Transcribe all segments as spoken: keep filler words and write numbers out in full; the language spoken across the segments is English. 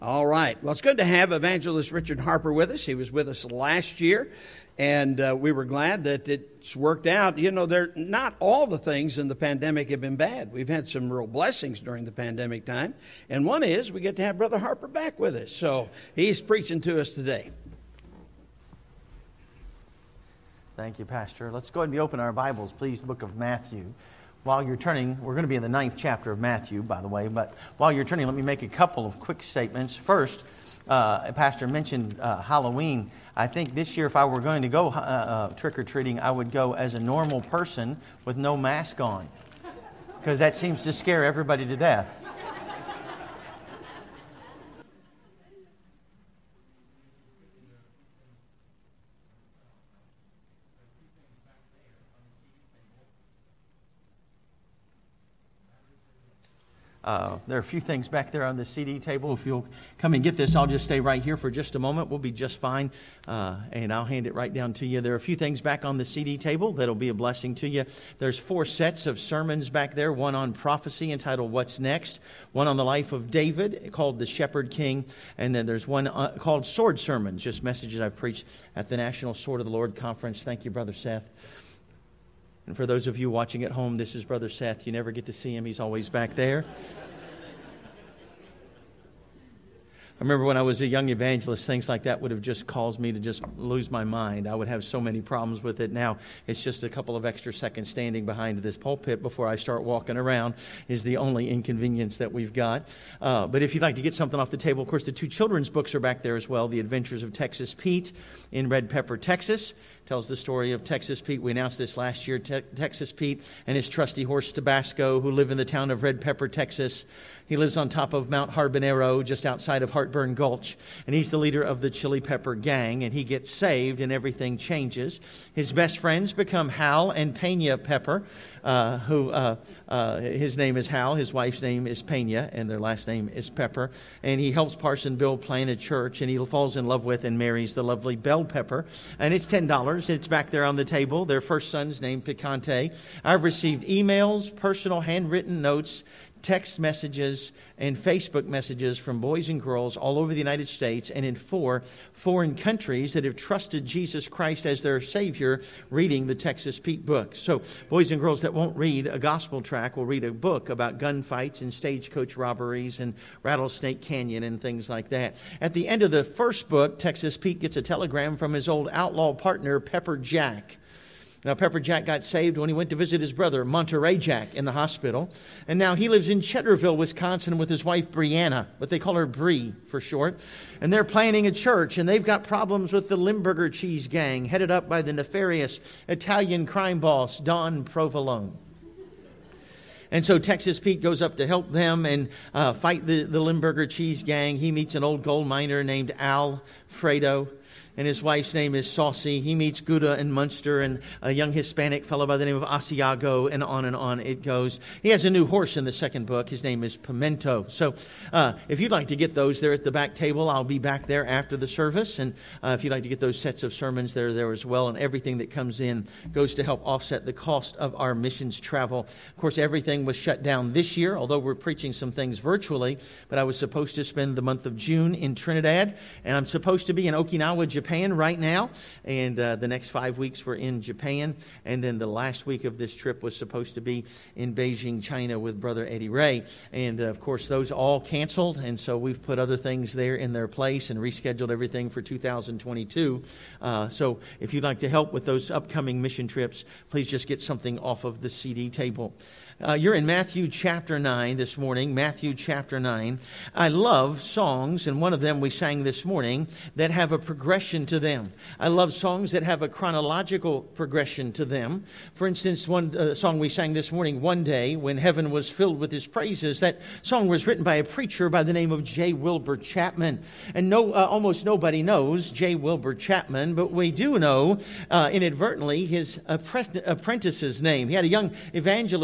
All right. Well, it's good to have Evangelist Richard Harper with us. He was with us last year, and uh, we were glad that it's worked out. You know, there not all the things in the pandemic have been bad. We've had some real blessings during the pandemic time, and one is we get to have Brother Harper back with us. So he's preaching to us today. Thank you, Pastor. Let's go ahead and open our Bibles, please, the book of Matthew. While you're turning, we're going to be in the ninth chapter of Matthew, by the way, but while you're turning, let me make a couple of quick statements. First, uh, Pastor mentioned uh, Halloween. I think this year, if I were going to go uh, uh, trick-or-treating, I would go as a normal person with no mask on, because that seems to scare everybody to death. Uh, there are a few things back there on the C D table. If you'll come and get this, I'll just stay right here for just a moment. We'll be just fine, uh, and I'll hand it right down to you. There are a few things back on the C D table that'll be a blessing to you. There's four sets of sermons back there, one on prophecy entitled What's Next, one on the life of David called The Shepherd King, and then there's one uh, called Sword Sermons, just messages I've preached at the National Sword of the Lord Conference. Thank you, Brother Seth. And for those of you watching at home, this is Brother Seth. You never get to see him. He's always back there. I remember when I was a young evangelist, things like that would have just caused me to just lose my mind. I would have so many problems with it. Now, it's just a couple of extra seconds standing behind this pulpit before I start walking around is the only inconvenience that we've got. Uh, but if you'd like to get something off the table, of course, the two children's books are back there as well. The Adventures of Texas Pete in Red Pepper, Texas. Tells the story of Texas Pete. We announced this last year. Te- Texas Pete and his trusty horse Tabasco, who live in the town of Red Pepper, Texas. He lives on top of Mount Harbonero, just outside of Heartburn Gulch. And he's the leader of the Chili Pepper Gang. And he gets saved and everything changes. His best friends become Hal and Pena Pepper, uh, who uh, uh, his name is Hal. His wife's name is Pena, and their last name is Pepper. And he helps Parson Bill plant a church. And he falls in love with and marries the lovely Belle Pepper. And it's ten dollars. It's back there on the table. Their first son's named Picante. I've received emails, personal handwritten notes, text messages, and Facebook messages from boys and girls all over the United States and in four foreign countries that have trusted Jesus Christ as their Savior reading the Texas Pete book. So boys and girls that won't read a gospel tract will read a book about gunfights and stagecoach robberies and Rattlesnake Canyon and things like that. At the end of the first book, Texas Pete gets a telegram from his old outlaw partner, Pepper Jack. Now, Pepper Jack got saved when he went to visit his brother, Monterey Jack, in the hospital. And now he lives in Cheddarville, Wisconsin, with his wife, Brianna, but they call her Bree for short. And they're planning a church, and they've got problems with the Limburger Cheese Gang, headed up by the nefarious Italian crime boss, Don Provolone. And so Texas Pete goes up to help them and uh, fight the, the Limburger Cheese Gang. He meets an old gold miner named Alfredo, and his wife's name is Saucy. He meets Gouda and Munster and a young Hispanic fellow by the name of Asiago, and on and on it goes. He has a new horse in the second book. His name is Pimento. So uh, if you'd like to get those, they're at the back table. I'll be back there after the service. And uh, if you'd like to get those sets of sermons, they're there as well. And everything that comes in goes to help offset the cost of our missions travel. Of course, everything was shut down this year, although we're preaching some things virtually. But I was supposed to spend the month of June in Trinidad, and I'm supposed to be in Okinawa, Japan. Japan right now, and uh, the next five weeks we're in Japan, and then the last week of this trip was supposed to be in Beijing, China with Brother Eddie Ray, and uh, of course those all canceled, and so we've put other things there in their place and rescheduled everything for two thousand twenty-two. Uh, so if you'd like to help with those upcoming mission trips, please just get something off of the C D table. Uh, you're in Matthew chapter nine this morning, Matthew chapter nine. I love songs, and one of them we sang this morning, that have a progression to them. I love songs that have a chronological progression to them. For instance, one uh, song we sang this morning, One Day, When Heaven Was Filled with His Praises, that song was written by a preacher by the name of J. Wilbur Chapman. And no, uh, almost nobody knows J. Wilbur Chapman, but we do know uh, inadvertently his apprentice's name. He had a young evangelist traveling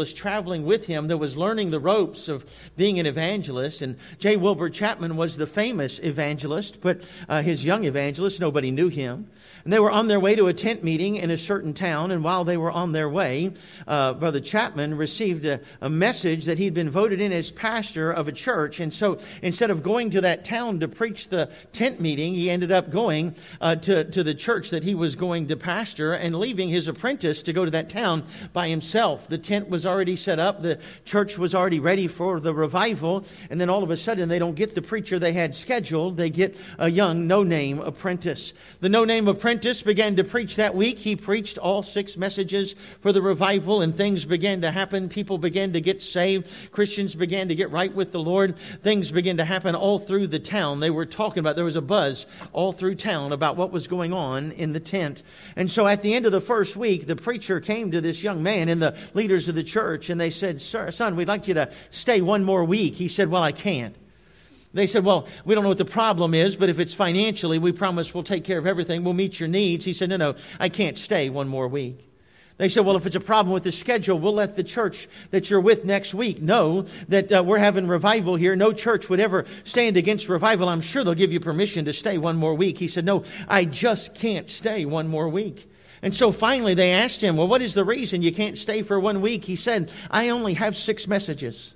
traveling with him that was learning the ropes of being an evangelist. And J. Wilbur Chapman was the famous evangelist, but uh, his young evangelist, nobody knew him. And they were on their way to a tent meeting in a certain town. And while they were on their way, uh, Brother Chapman received a, a message that he'd been voted in as pastor of a church. And so instead of going to that town to preach the tent meeting, he ended up going uh, to, to the church that he was going to pastor and leaving his apprentice to go to that town by himself. The tent was already set up. The church was already ready for the revival. And then all of a sudden, they don't get the preacher they had scheduled. They get a young no-name apprentice. The no-name apprentice began to preach that week. He preached all six messages for the revival, and things began to happen. People began to get saved. Christians began to get right with the Lord. Things began to happen all through the town. They were talking about, there was a buzz all through town about what was going on in the tent. And so at the end of the first week, the preacher came to this young man and the leaders of the church, and they said, Sir, son, we'd like you to stay one more week. He said, well, I can't. They said, well, we don't know what the problem is, but if it's financially, we promise we'll take care of everything. We'll meet your needs. He said, no, no, I can't stay one more week. They said, well, if it's a problem with the schedule, we'll let the church that you're with next week know that uh, we're having revival here. No church would ever stand against revival. I'm sure they'll give you permission to stay one more week. He said, no, I just can't stay one more week. And so finally they asked him, well, what is the reason you can't stay for one week? He said, I only have six messages.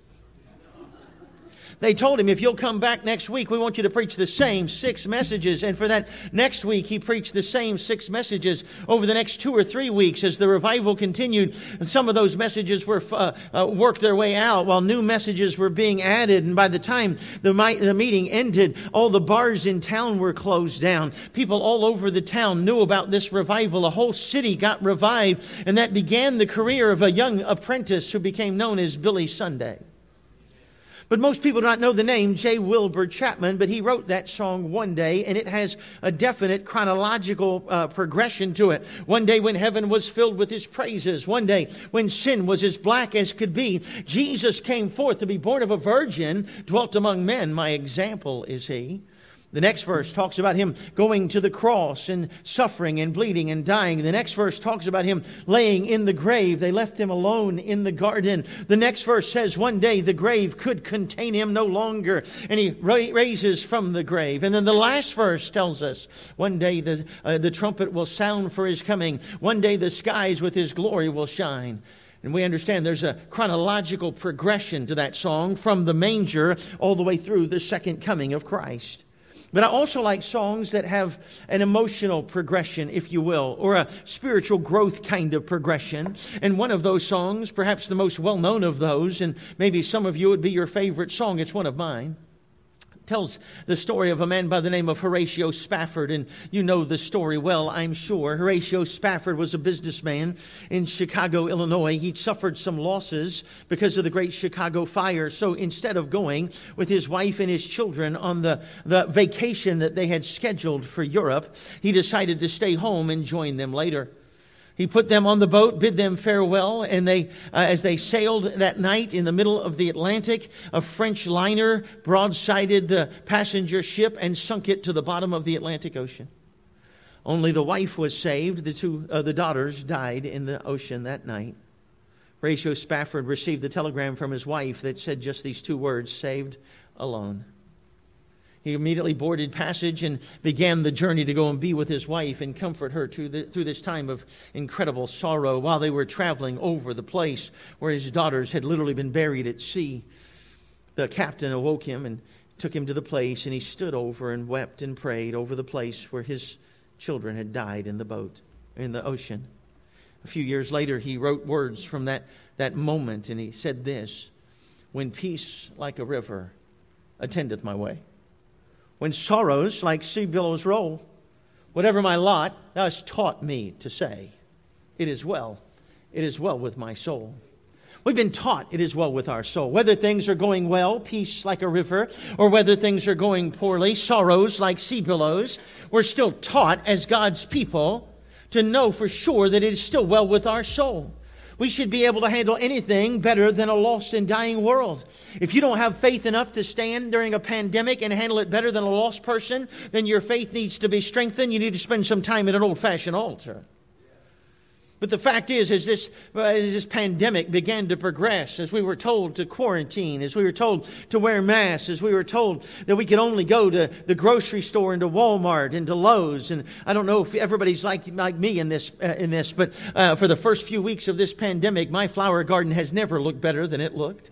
They told him, if you'll come back next week, we want you to preach the same six messages. And for that next week, he preached the same six messages over the next two or three weeks as the revival continued. Some of those messages were uh, uh, worked their way out while new messages were being added. And by the time the, mi- the meeting ended, all the bars in town were closed down. People all over the town knew about this revival. A whole city got revived. And that began the career of a young apprentice who became known as Billy Sunday. But most people do not know the name J. Wilbur Chapman, but he wrote that song one day, and it has a definite chronological uh, progression to it. One day when heaven was filled with his praises, one day when sin was as black as could be, Jesus came forth to be born of a virgin, dwelt among men. My example is he. The next verse talks about him going to the cross and suffering and bleeding and dying. The next verse talks about him laying in the grave. They left him alone in the garden. The next verse says one day the grave could contain him no longer, and he ra- raises from the grave. And then the last verse tells us one day the, uh, the trumpet will sound for his coming. One day the skies with his glory will shine. And we understand there's a chronological progression to that song from the manger all the way through the second coming of Christ. But I also like songs that have an emotional progression, if you will, or a spiritual growth kind of progression. And one of those songs, perhaps the most well-known of those, and maybe some of you would be your favorite song, it's one of mine, tells the story of a man by the name of Horatio Spafford. And you know the story well, I'm sure. Horatio Spafford was a businessman in Chicago, Illinois. He'd suffered some losses because of the Great Chicago Fire. So instead of going with his wife and his children on the, the vacation that they had scheduled for Europe, he decided to stay home and join them later. He put them on the boat, bid them farewell, and they, uh, as they sailed that night in the middle of the Atlantic, a French liner broadsided the passenger ship and sunk it to the bottom of the Atlantic Ocean. Only the wife was saved. The two, uh, the daughters died in the ocean that night. Horatio Spafford received a telegram from his wife that said just these two words, saved alone. He immediately boarded passage and began the journey to go and be with his wife and comfort her through, the, through this time of incredible sorrow while they were traveling over the place where his daughters had literally been buried at sea. The captain awoke him and took him to the place, and he stood over and wept and prayed over the place where his children had died in the boat, in the ocean. A few years later, he wrote words from that, that moment, and he said this, "When peace like a river attendeth my way, when sorrows like sea billows roll, whatever my lot, thou hast taught me to say, it is well, it is well with my soul." We've been taught it is well with our soul. Whether things are going well, peace like a river, or whether things are going poorly, sorrows like sea billows, we're still taught as God's people to know for sure that it is still well with our soul. We should be able to handle anything better than a lost and dying world. If you don't have faith enough to stand during a pandemic and handle it better than a lost person, then your faith needs to be strengthened. You need to spend some time at an old-fashioned altar. But the fact is, as this, as this pandemic began to progress, as we were told to quarantine, as we were told to wear masks, as we were told that we could only go to the grocery store and to Walmart and to Lowe's, and I don't know if everybody's like like me in this, uh, in this, but uh, for the first few weeks of this pandemic, my flower garden has never looked better than it looked.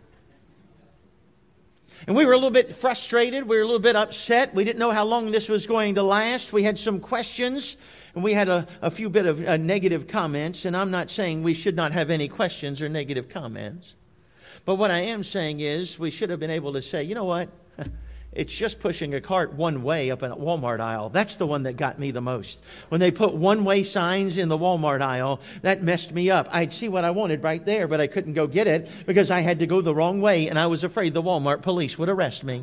And we were a little bit frustrated. We were a little bit upset. We didn't know how long this was going to last. We had some questions, and we had a, a few bit of uh, negative comments. And I'm not saying we should not have any questions or negative comments. But what I am saying is we should have been able to say, you know what? It's just pushing a cart one way up in a Walmart aisle. That's the one that got me the most. When they put one-way signs in the Walmart aisle, that messed me up. I'd see what I wanted right there, but I couldn't go get it because I had to go the wrong way, and I was afraid the Walmart police would arrest me.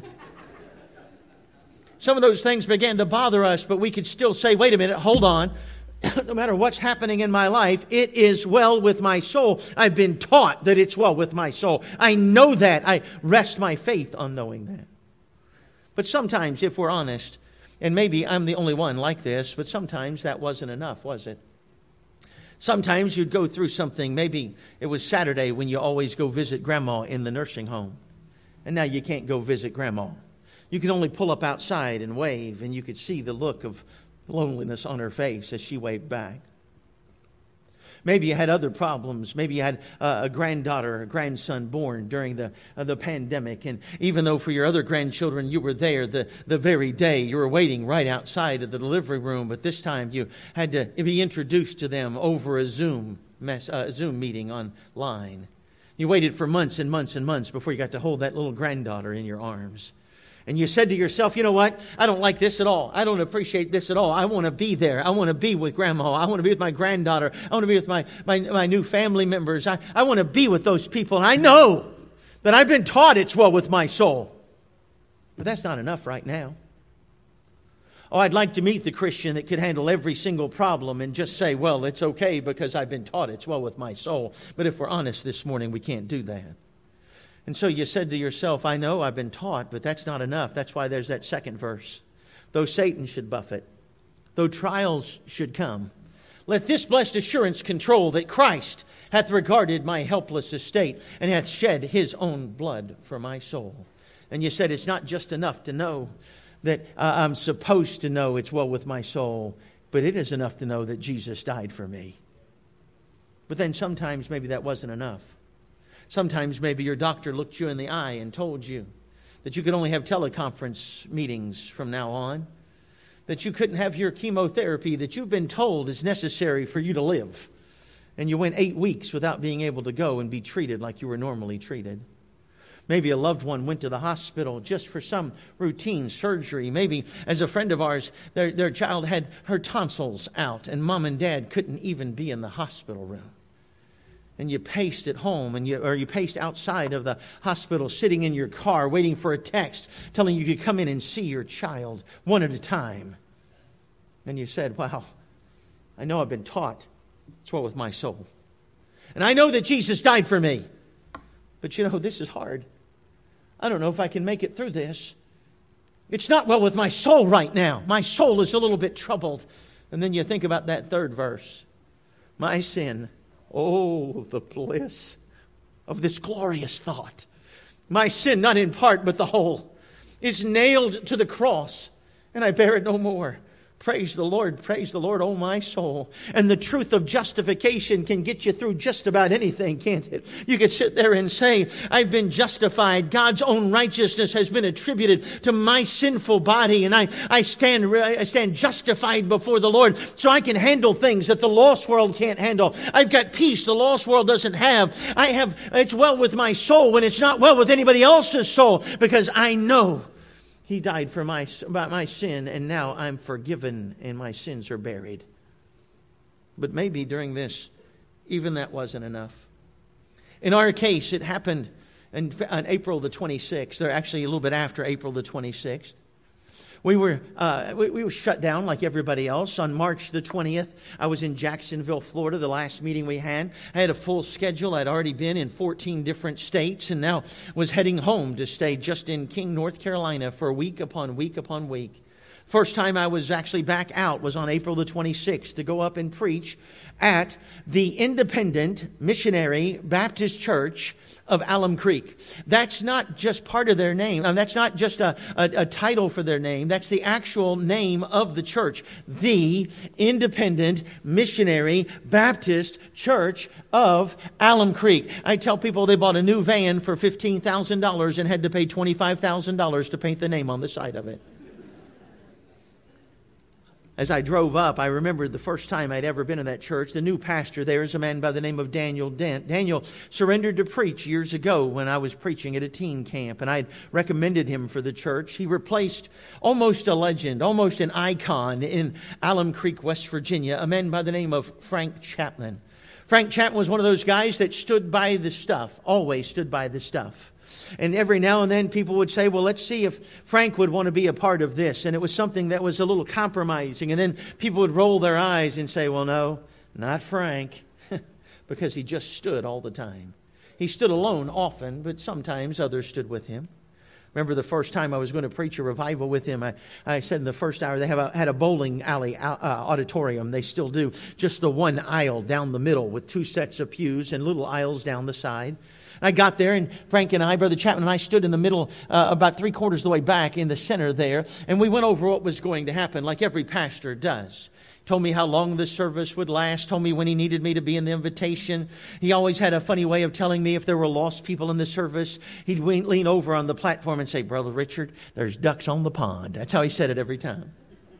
Some of those things began to bother us, but we could still say, wait a minute, hold on. No matter what's happening in my life, it is well with my soul. I've been taught that it's well with my soul. I know that. I rest my faith on knowing that. But sometimes, if we're honest, and maybe I'm the only one like this, but sometimes that wasn't enough, was it? Sometimes you'd go through something. Maybe it was Saturday when you always go visit Grandma in the nursing home. And now you can't go visit Grandma. You can only pull up outside and wave, and you could see the look of loneliness on her face as she waved back. Maybe you had other problems. Maybe you had uh, a granddaughter or a grandson born during the uh, the pandemic. And even though for your other grandchildren you were there the, the very day, you were waiting right outside of the delivery room. But this time you had to be introduced to them over a Zoom, mess, uh, Zoom meeting online. You waited for months and months and months before you got to hold that little granddaughter in your arms. And you said to yourself, you know what? I don't like this at all. I don't appreciate this at all. I want to be there. I want to be with Grandma. I want to be with my granddaughter. I want to be with my, my, my new family members. I, I want to be with those people. And I know that I've been taught it's well with my soul. But that's not enough right now. Oh, I'd like to meet the Christian that could handle every single problem and just say, well, it's okay because I've been taught it's well with my soul. But if we're honest this morning, we can't do that. And so you said to yourself, I know I've been taught, but that's not enough. That's why there's that second verse. Though Satan should buffet, though trials should come, let this blessed assurance control that Christ hath regarded my helpless estate and hath shed his own blood for my soul. And you said it's not just enough to know that uh, I'm supposed to know it's well with my soul, but it is enough to know that Jesus died for me. But then sometimes maybe that wasn't enough. Sometimes maybe your doctor looked you in the eye and told you that you could only have teleconference meetings from now on, that you couldn't have your chemotherapy that you've been told is necessary for you to live. And you went eight weeks without being able to go and be treated like you were normally treated. Maybe a loved one went to the hospital just for some routine surgery. Maybe, as a friend of ours, their, their child had her tonsils out and mom and dad couldn't even be in the hospital room. And you paced at home, and you, or you paced outside of the hospital, sitting in your car, waiting for a text telling you you could come in and see your child one at a time. And you said, wow, I know I've been taught it's well with my soul. And I know that Jesus died for me. But you know, this is hard. I don't know if I can make it through this. It's not well with my soul right now. My soul is a little bit troubled. And then you think about that third verse. My sin. Oh, the bliss of this glorious thought. My sin, not in part, but the whole, is nailed to the cross, and I bear it no more. Praise the Lord, praise the Lord, oh my soul. And the truth of justification can get you through just about anything, can't it? You could sit there and say, I've been justified. God's own righteousness has been attributed to my sinful body, and I, I stand I stand justified before the Lord, so I can handle things that the lost world can't handle. I've got peace the lost world doesn't have. I have, it's well with my soul when it's not well with anybody else's soul, because I know He died for my, my sin, and now I'm forgiven and my sins are buried. But maybe during this, even that wasn't enough. In our case, it happened in, on April the twenty-sixth, or actually a little bit after April the twenty-sixth. We were uh, we, we were shut down like everybody else. On March the twentieth, I was in Jacksonville, Florida, the last meeting we had. I had a full schedule. I'd already been in fourteen different states, and now was heading home to stay just in King, North Carolina for week upon week upon week. First time I was actually back out was on April the twenty-sixth to go up and preach at the Independent Missionary Baptist Church of Alum Creek. That's not just part of their name. I mean, that's not just a, a, a title for their name. That's the actual name of the church. The Independent Missionary Baptist Church of Alum Creek. I tell people they bought a new van for fifteen thousand dollars and had to pay twenty-five thousand dollars to paint the name on the side of it. As I drove up, I remembered the first time I'd ever been in that church. The new pastor there is a man by the name of Daniel Dent. Daniel surrendered to preach years ago when I was preaching at a teen camp, and I'd recommended him for the church. He replaced almost a legend, almost an icon in Alum Creek, West Virginia, a man by the name of Frank Chapman. Frank Chapman was one of those guys that stood by the stuff, always stood by the stuff. And every now and then people would say, well, let's see if Frank would want to be a part of this. And it was something that was a little compromising. And then people would roll their eyes and say, well, no, not Frank. Because he just stood all the time. He stood alone often, but sometimes others stood with him. Remember the first time I was going to preach a revival with him, I, I said in the first hour, they have a, had a bowling alley uh, auditorium. They still do. Just the one aisle down the middle with two sets of pews and little aisles down the side. I got there, and Frank and I, Brother Chapman and I, stood in the middle, uh, about three quarters of the way back in the center there, and we went over what was going to happen, like every pastor does. Told me how long the service would last, told me when he needed me to be in the invitation. He always had a funny way of telling me if there were lost people in the service. He'd lean over on the platform and say, Brother Richard, there's ducks on the pond. That's how he said it every time.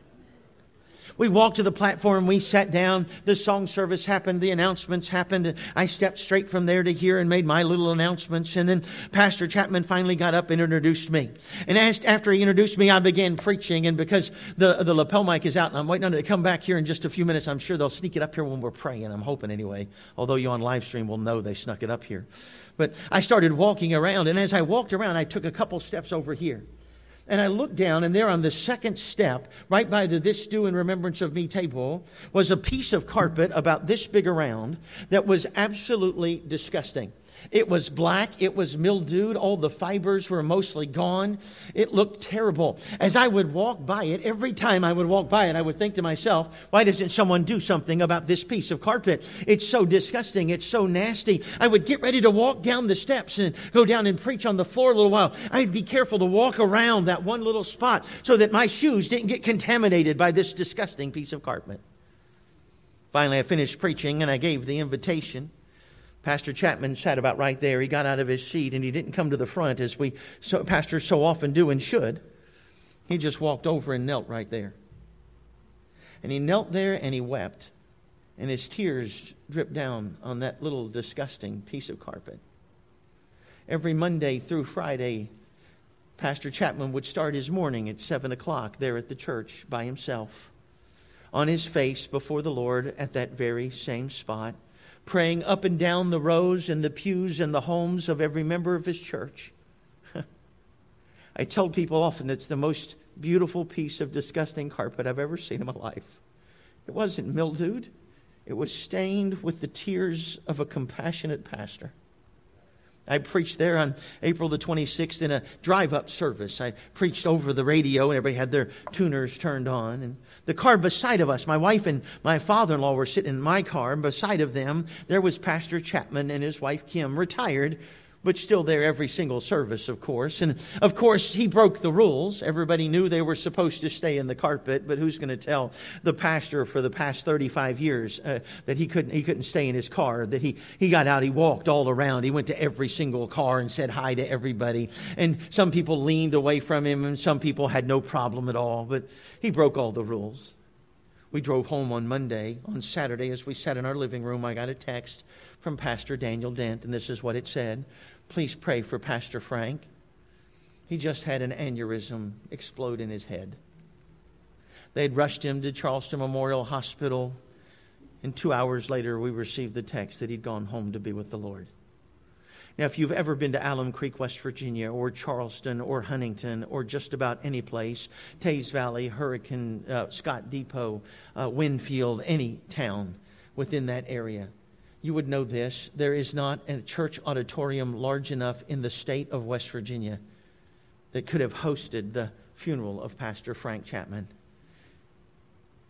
We walked to the platform, we sat down, the song service happened, the announcements happened, and I stepped straight from there to here and made my little announcements, and then Pastor Chapman finally got up and introduced me. And as, after he introduced me, I began preaching, and because the, the lapel mic is out, and I'm waiting on it to come back here in just a few minutes, I'm sure they'll sneak it up here when we're praying, I'm hoping anyway, although you on live stream will know they snuck it up here. But I started walking around, and as I walked around, I took a couple steps over here. And I looked down, and there on the second step, right by the This Do in Remembrance of Me table, was a piece of carpet about this big around that was absolutely disgusting. It was black. It was mildewed. All the fibers were mostly gone. It looked terrible. As I would walk by it, every time I would walk by it, I would think to myself, why doesn't someone do something about this piece of carpet? It's so disgusting. It's so nasty. I would get ready to walk down the steps and go down and preach on the floor a little while. I'd be careful to walk around that one little spot so that my shoes didn't get contaminated by this disgusting piece of carpet. Finally, I finished preaching and I gave the invitation. Pastor Chapman sat about right there. He got out of his seat and he didn't come to the front as we so, pastors so often do and should. He just walked over and knelt right there. And he knelt there and he wept. And his tears dripped down on that little disgusting piece of carpet. Every Monday through Friday, Pastor Chapman would start his morning at seven o'clock there at the church by himself, on his face before the Lord at that very same spot, praying up and down the rows and the pews and the homes of every member of his church. I tell people often it's the most beautiful piece of disgusting carpet I've ever seen in my life. It wasn't mildewed. It was stained with the tears of a compassionate pastor. I preached there on April the twenty-sixth in a drive-up service. I preached over the radio and everybody had their tuners turned on. And the car beside of us, my wife and my father-in-law were sitting in my car. And beside of them, there was Pastor Chapman and his wife Kim, retired, but still there every single service, of course. And, of course, he broke the rules. Everybody knew they were supposed to stay in the carpet, but who's going to tell the pastor for the past thirty-five years uh, that he couldn't he couldn't stay in his car, that he, he got out, he walked all around, he went to every single car and said hi to everybody. And some people leaned away from him, and some people had no problem at all, but he broke all the rules. We drove home on Monday. On Saturday, as we sat in our living room, I got a text from Pastor Daniel Dent, and this is what it said. Please pray for Pastor Frank. He just had an aneurysm explode in his head. They had rushed him to Charleston Memorial Hospital, and two hours later we received the text that he'd gone home to be with the Lord. Now, if you've ever been to Alum Creek, West Virginia, or Charleston, or Huntington, or just about any place, Taze Valley, Hurricane, uh, Scott Depot, uh, Winfield, any town within that area, you would know this. There is not a church auditorium large enough in the state of West Virginia that could have hosted the funeral of Pastor Frank Chapman.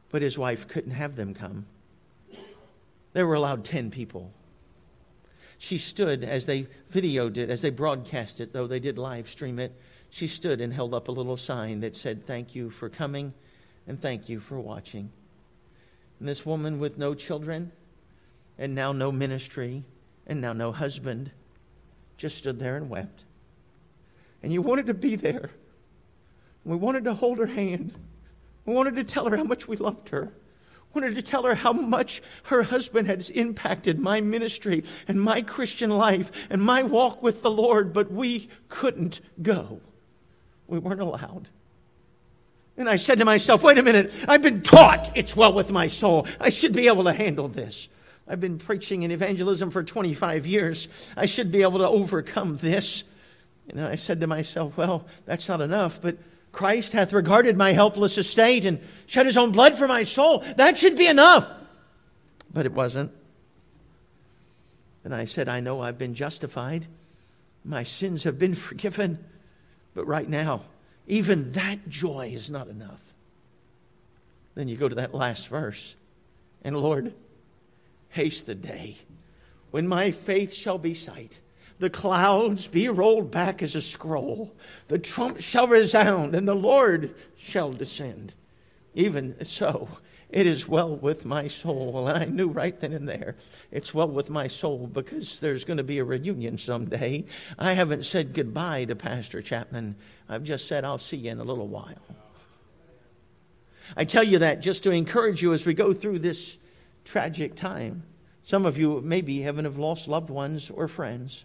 But his wife couldn't have them come. They were allowed ten people. She stood as they videoed it, as they broadcast it, though they did live stream it. She stood and held up a little sign that said, "Thank you for coming and thank you for watching." And this woman with no children and now no ministry and now no husband just stood there and wept. And you wanted to be there. We wanted to hold her hand. We wanted to tell her how much we loved her. Wanted to tell her how much her husband has impacted my ministry and my Christian life and my walk with the Lord, but we couldn't go. We weren't allowed. And I said to myself, wait a minute, I've been taught it's well with my soul. I should be able to handle this. I've been preaching in evangelism for twenty-five years. I should be able to overcome this. And I said to myself, well, that's not enough, but Christ hath regarded my helpless estate and shed his own blood for my soul. That should be enough. But it wasn't. And I said, I know I've been justified. My sins have been forgiven. But right now, even that joy is not enough. Then you go to that last verse. And Lord, haste the day when my faith shall be sight. The clouds be rolled back as a scroll. The trump shall resound, and the Lord shall descend. Even so, it is well with my soul. And I knew right then and there, it's well with my soul because there's going to be a reunion someday. I haven't said goodbye to Pastor Chapman. I've just said I'll see you in a little while. I tell you that just to encourage you as we go through this tragic time. Some of you maybe haven't have lost loved ones or friends.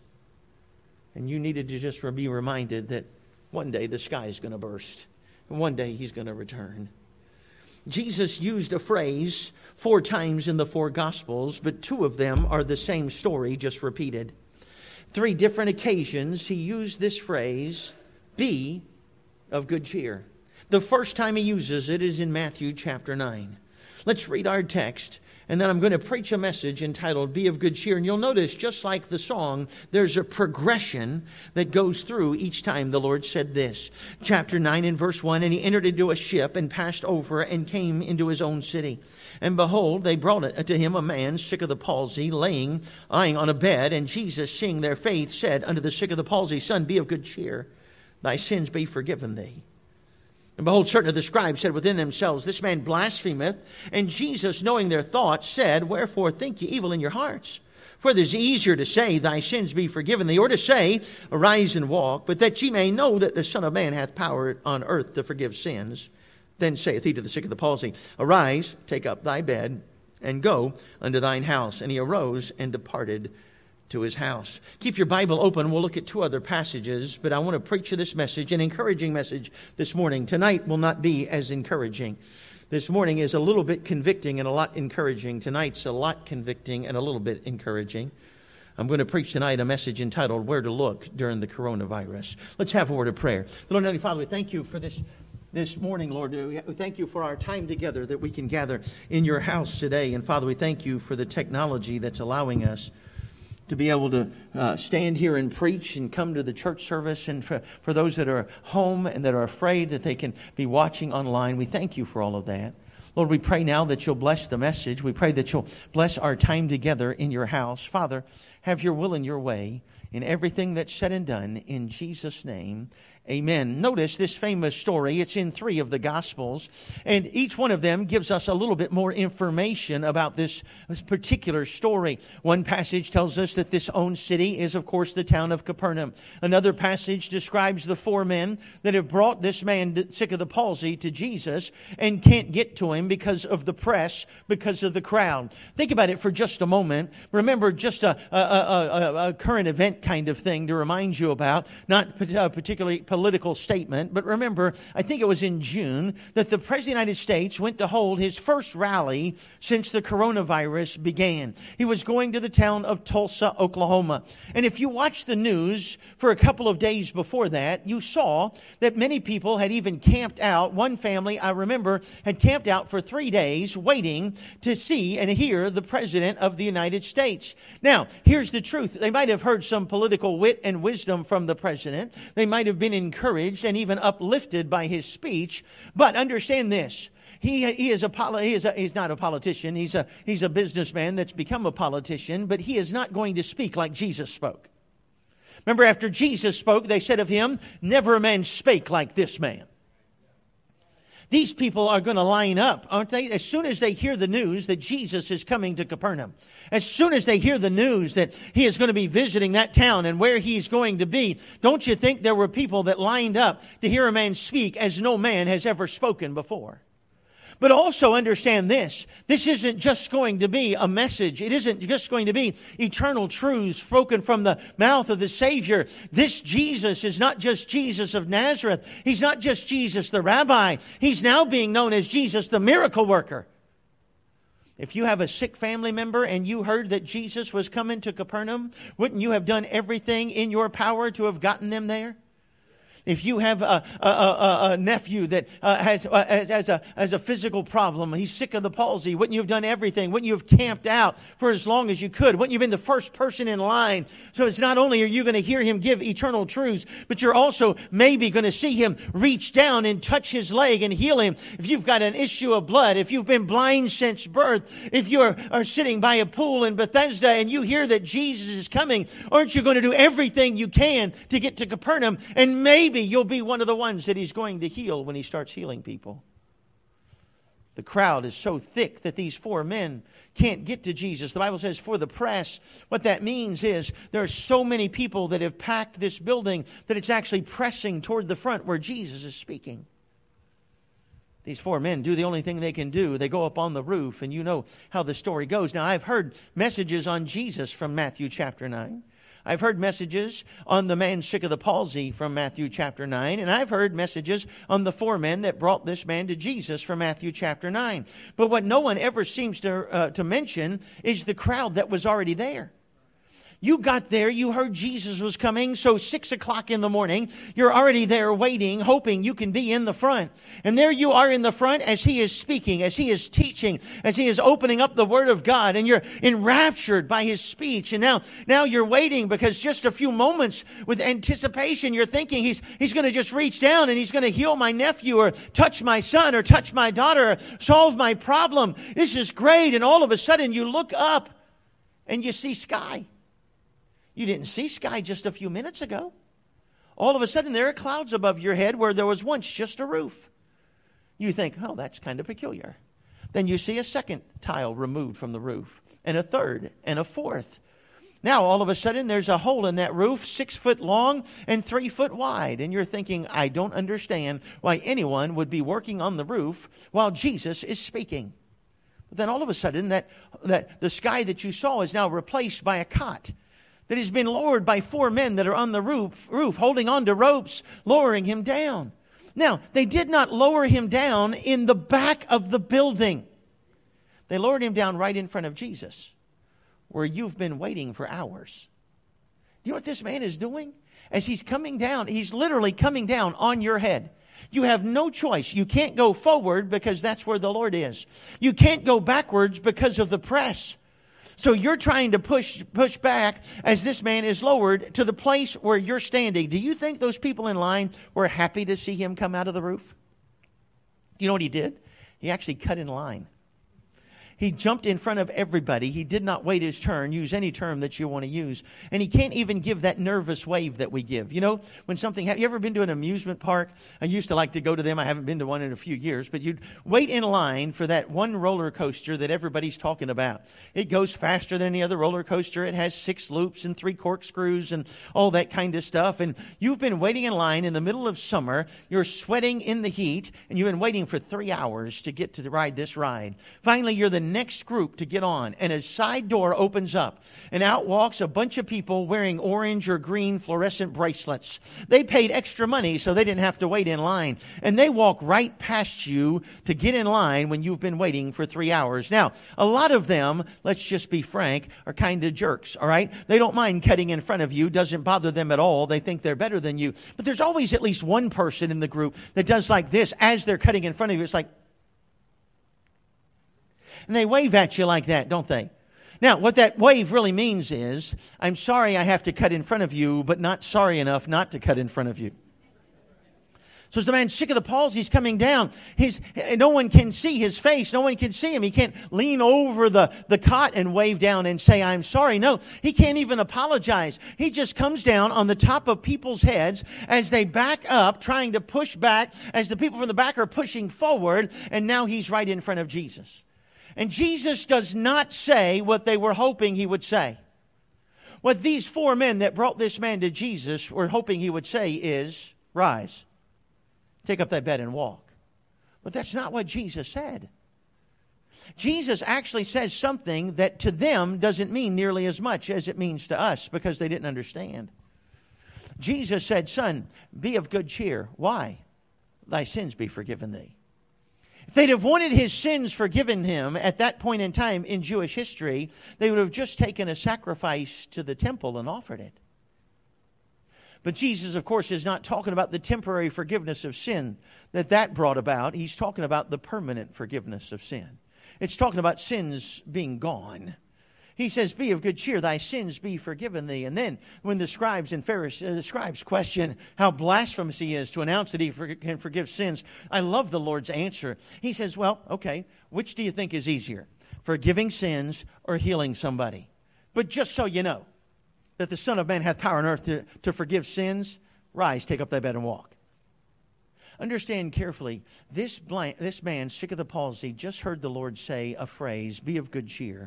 And you needed to just be reminded that one day the sky is going to burst. And one day he's going to return. Jesus used a phrase four times in the four Gospels, but two of them are the same story, just repeated. Three different occasions he used this phrase, be of good cheer. The first time he uses it is in Matthew chapter nine. Let's read our text. And then I'm going to preach a message entitled, Be of Good Cheer. And you'll notice, just like the song, there's a progression that goes through each time the Lord said this. Chapter nine and verse one, And he entered into a ship and passed over and came into his own city. And behold, they brought it to him a man sick of the palsy, laying, lying on a bed. And Jesus, seeing their faith, said unto the sick of the palsy, Son, be of good cheer. Thy sins be forgiven thee. And behold, certain of the scribes said within themselves, This man blasphemeth. And Jesus, knowing their thoughts, said, Wherefore think ye evil in your hearts? For it is easier to say, Thy sins be forgiven thee, or to say, Arise and walk. But that ye may know that the Son of Man hath power on earth to forgive sins. Then saith he to the sick of the palsy, Arise, take up thy bed, and go unto thine house. And he arose and departed to his house. Keep your Bible open. We'll look at two other passages, but I want to preach you this message, an encouraging message this morning. Tonight will not be as encouraging. This morning is a little bit convicting and a lot encouraging. Tonight's a lot convicting and a little bit encouraging. I'm going to preach tonight a message entitled, Where to Look During the Coronavirus. Let's have a word of prayer. Lord, Heavenly Father, we thank you for this This morning, Lord. We thank you for our time together that we can gather in your house today. And Father, we thank you for the technology that's allowing us to be able to uh, stand here and preach and come to the church service, and for, for those that are home and that are afraid that they can be watching online. We thank you for all of that. Lord, we pray now that you'll bless the message. We pray that you'll bless our time together in your house. Father, have your will and your way in everything that's said and done. In Jesus' name, amen. Notice this famous story. It's in three of the Gospels, and each one of them gives us a little bit more information about this, this particular story. One passage tells us that this own city is, of course, the town of Capernaum. Another passage describes the four men that have brought this man sick of the palsy to Jesus and can't get to him because of the press, because of the crowd. Think about it for just a moment. Remember just a, a, a, a, a current event kind of thing to remind you about, not particularly political statement, but remember, I think it was in June that the President of the United States went to hold his first rally since the coronavirus began. He was going to the town of Tulsa, Oklahoma. And if you watch the news for a couple of days before that, you saw that many people had even camped out. One family, I remember, had camped out for three days waiting to see and hear the President of the United States. Now, here's the truth. They might have heard some political wit and wisdom from the President. They might have been encouraged and even uplifted by his speech. But understand this. he he is a he is a, he's not a politician. He's a he's a businessman that's become a politician, but he is not going to speak like Jesus spoke. Remember, after Jesus spoke, they said of him, "Never a man spake like this man." These people are going to line up, aren't they? As soon as they hear the news that Jesus is coming to Capernaum, as soon as they hear the news that he is going to be visiting that town and where he's going to be, don't you think there were people that lined up to hear a man speak as no man has ever spoken before? But also understand this. This isn't just going to be a message. It isn't just going to be eternal truths spoken from the mouth of the Savior. This Jesus is not just Jesus of Nazareth. He's not just Jesus the rabbi. He's now being known as Jesus the miracle worker. If you have a sick family member and you heard that Jesus was coming to Capernaum, wouldn't you have done everything in your power to have gotten them there? If you have a, a, a, a nephew that uh, has, uh, has, has, a, has a physical problem, he's sick of the palsy, wouldn't you have done everything? Wouldn't you have camped out for as long as you could? Wouldn't you have been the first person in line? So it's not only are you going to hear him give eternal truths, but you're also maybe going to see him reach down and touch his leg and heal him. If you've got an issue of blood, if you've been blind since birth, if you are, are sitting by a pool in Bethesda and you hear that Jesus is coming, aren't you going to do everything you can to get to Capernaum? And maybe Maybe you'll be one of the ones that he's going to heal when he starts healing people. The crowd is so thick that these four men can't get to Jesus. The Bible says for the press, what that means is there are so many people that have packed this building that it's actually pressing toward the front where Jesus is speaking. These four men do the only thing they can do. They go up on the roof, and you know how the story goes. Now, I've heard messages on Jesus from Matthew chapter nine. I've heard messages on the man sick of the palsy from Matthew chapter nine, and I've heard messages on the four men that brought this man to Jesus from Matthew chapter nine. But what no one ever seems to uh, to mention is the crowd that was already there. You got there, you heard Jesus was coming, so six o'clock in the morning, you're already there waiting, hoping you can be in the front. And there you are in the front as he is speaking, as he is teaching, as he is opening up the Word of God, and you're enraptured by his speech. And now, now you're waiting because just a few moments with anticipation, you're thinking he's, he's going to just reach down and he's going to heal my nephew or touch my son or touch my daughter or solve my problem. This is great. And all of a sudden you look up and you see sky. You didn't see sky just a few minutes ago. All of a sudden, there are clouds above your head where there was once just a roof. You think, oh, that's kind of peculiar. Then you see a second tile removed from the roof, and a third, and a fourth. Now, all of a sudden, there's a hole in that roof, six foot long and three foot wide. And you're thinking, I don't understand why anyone would be working on the roof while Jesus is speaking. But then all of a sudden, that, that the sky that you saw is now replaced by a cot that has been lowered by four men that are on the roof, roof holding on to ropes, lowering him down. Now, they did not lower him down in the back of the building. They lowered him down right in front of Jesus, where you've been waiting for hours. Do you know what this man is doing? As he's coming down, he's literally coming down on your head. You have no choice. You can't go forward because that's where the Lord is. You can't go backwards because of the press. So you're trying to push push back as this man is lowered to the place where you're standing. Do you think those people in line were happy to see him come out of the roof? Do you know what he did? He actually cut in line. He jumped in front of everybody. He did not wait his turn. Use any term that you want to use. And he can't even give that nervous wave that we give. You know, when something, have you ever been to an amusement park? I used to like to go to them. I haven't been to one in a few years. But you'd wait in line for that one roller coaster that everybody's talking about. It goes faster than any other roller coaster. It has six loops and three corkscrews and all that kind of stuff. And you've been waiting in line in the middle of summer. You're sweating in the heat. And you've been waiting for three hours to get to ride this ride. Finally, you're the next group to get on, and a side door opens up, and out walks a bunch of people wearing orange or green fluorescent bracelets. They paid extra money so they didn't have to wait in line, and they walk right past you to get in line when you've been waiting for three hours. Now, a lot of them, let's just be frank, are kind of jerks, all right? They don't mind cutting in front of you. Doesn't bother them at all. They think they're better than you. But there's always at least one person in the group that does like this as they're cutting in front of you. It's like, and they wave at you like that, don't they? Now, what that wave really means is, I'm sorry I have to cut in front of you, but not sorry enough not to cut in front of you. So as the man sick of the palsy is coming down, his, no one can see his face. No one can see him. He can't lean over the, the cot and wave down and say, I'm sorry. No, he can't even apologize. He just comes down on the top of people's heads as they back up, trying to push back, as the people from the back are pushing forward, and now he's right in front of Jesus. And Jesus does not say what they were hoping he would say. What these four men that brought this man to Jesus were hoping he would say is, rise. Take up thy bed and walk. But that's not what Jesus said. Jesus actually says something that to them doesn't mean nearly as much as it means to us because they didn't understand. Jesus said, son, be of good cheer. Why? Thy sins be forgiven thee. If they'd have wanted his sins forgiven him at that point in time in Jewish history, they would have just taken a sacrifice to the temple and offered it. But Jesus, of course, is not talking about the temporary forgiveness of sin that that brought about. He's talking about the permanent forgiveness of sin. It's talking about sins being gone. He says, be of good cheer, thy sins be forgiven thee. And then when the scribes and Pharisees, uh, the scribes question how blasphemous he is to announce that he for, can forgive sins, I love the Lord's answer. He says, well, okay, which do you think is easier, forgiving sins or healing somebody? But just so you know, that the Son of Man hath power on earth to, to forgive sins, rise, take up thy bed and walk. Understand carefully, this, blind, this man, sick of the palsy, just heard the Lord say a phrase, be of good cheer.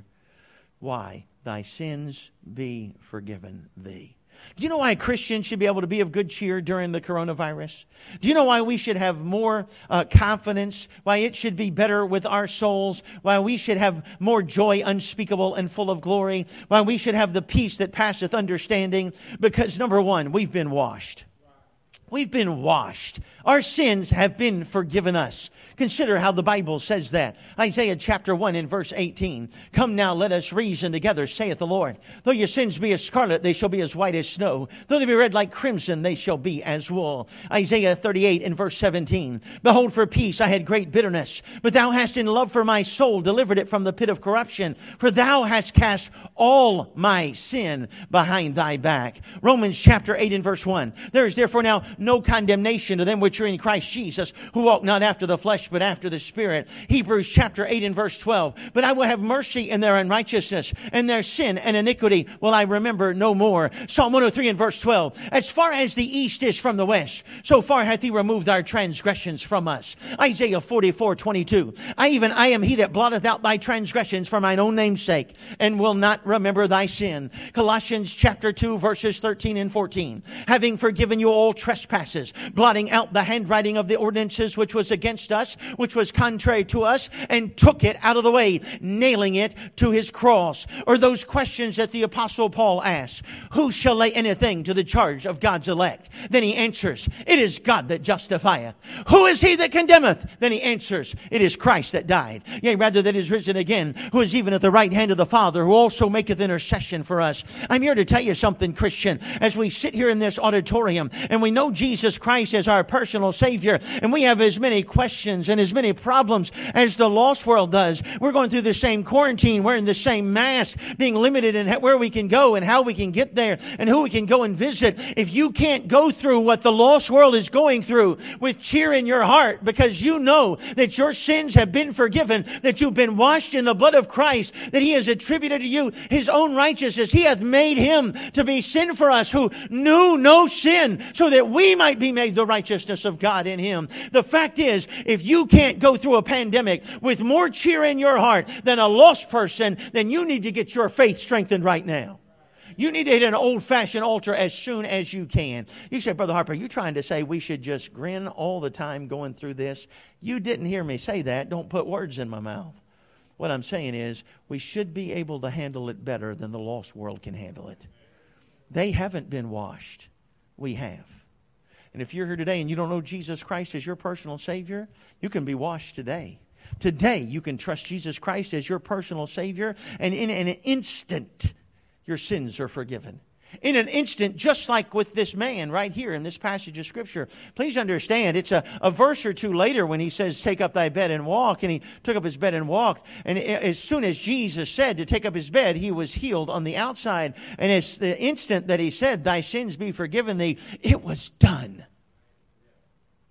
Why? Thy sins be forgiven thee. Do you know why Christians should be able to be of good cheer during the coronavirus? Do you know why we should have more uh, confidence? Why it should be better with our souls? Why we should have more joy unspeakable and full of glory? Why we should have the peace that passeth understanding? Because number one, we've been washed. We've been washed. Our sins have been forgiven us. Consider how the Bible says that. Isaiah chapter one and verse eighteen. Come now, let us reason together, saith the Lord. Though your sins be as scarlet, they shall be as white as snow. Though they be red like crimson, they shall be as wool. Isaiah thirty-eight and verse seventeen. Behold, for peace I had great bitterness, but thou hast in love for my soul delivered it from the pit of corruption. For thou hast cast all my sin behind thy back. Romans chapter eight and verse one. There is therefore now no condemnation to them which are in Christ Jesus, who walk not after the flesh, but after the Spirit. Hebrews chapter eight and verse twelve. But I will have mercy in their unrighteousness, and their sin and iniquity will I remember no more. Psalm one oh three and verse twelve. As far as the east is from the west, so far hath he removed our transgressions from us. Isaiah forty-four twenty-two. I even I am he that blotteth out thy transgressions for mine own name's sake, and will not remember thy sin. Colossians chapter two verses thirteen and fourteen. Having forgiven you all trespasses, blotting out the handwriting of the ordinances which was against us, which was contrary to us, and took it out of the way, nailing it to his cross. Or those questions that the Apostle Paul asks, who shall lay anything to the charge of God's elect? Then he answers, it is God that justifieth. Who is he that condemneth? Then he answers, it is Christ that died, yea, rather that is risen again, who is even at the right hand of the Father, who also maketh intercession for us. I'm here to tell you something, Christian, as we sit here in this auditorium, and we know Jesus Christ as our personal Savior, and we have as many questions and as many problems as the lost world does. We're going through the same quarantine, wearing the same mask, being limited in where we can go and how we can get there and who we can go and visit. If you can't go through what the lost world is going through with cheer in your heart, because you know that your sins have been forgiven, that you've been washed in the blood of Christ, that he has attributed to you his own righteousness. He hath made him to be sin for us who knew no sin, so that we might be made the righteousness of God in him. The fact is, if you can't go through a pandemic with more cheer in your heart than a lost person, then you need to get your faith strengthened right now. You need to hit an old-fashioned altar as soon as you can. You say, Brother Harper, are you trying to say we should just grin all the time going through this? You didn't hear me say that. Don't put words in my mouth. What I'm saying is we should be able to handle it better than the lost world can handle it. They haven't been washed. We have. And if you're here today and you don't know Jesus Christ as your personal Savior, you can be washed today. Today, you can trust Jesus Christ as your personal Savior, and in an instant, your sins are forgiven. In an instant, just like with this man right here in this passage of Scripture. Please understand, it's a, a verse or two later when he says, take up thy bed and walk. And he took up his bed and walked. And as soon as Jesus said to take up his bed, he was healed on the outside. And as the instant that he said, thy sins be forgiven thee, it was done.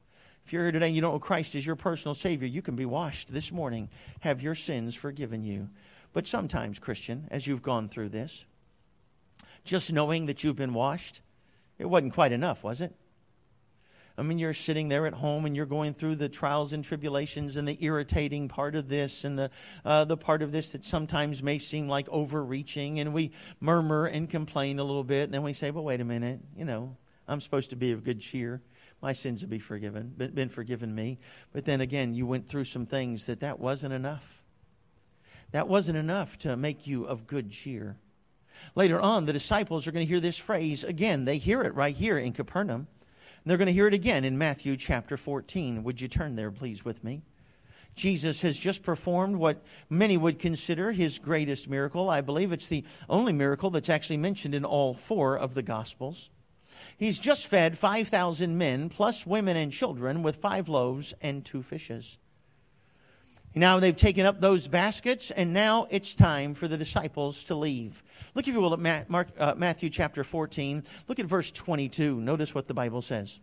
If you're here today and you don't know Christ as your personal Savior, you can be washed this morning, have your sins forgiven you. But sometimes, Christian, as you've gone through this, just knowing that you've been washed, it wasn't quite enough, was it? I mean, you're sitting there at home and you're going through the trials and tribulations and the irritating part of this and the uh, the part of this that sometimes may seem like overreaching, and we murmur and complain a little bit, and then we say, well, wait a minute, you know, I'm supposed to be of good cheer. My sins have been forgiven, been forgiven me. But then again, you went through some things that that wasn't enough. That wasn't enough to make you of good cheer. Later on, the disciples are going to hear this phrase again. They hear it right here in Capernaum. They're going to hear it again in Matthew chapter fourteen. Would you turn there, please, with me? Jesus has just performed what many would consider his greatest miracle. I believe it's the only miracle that's actually mentioned in all four of the Gospels. He's just fed five thousand men, plus women and children, with five loaves and two fishes. Now they've taken up those baskets, and now it's time for the disciples to leave. Look, if you will, at Mark, uh, Matthew chapter fourteen. Look at verse twenty-two. Notice what the Bible says.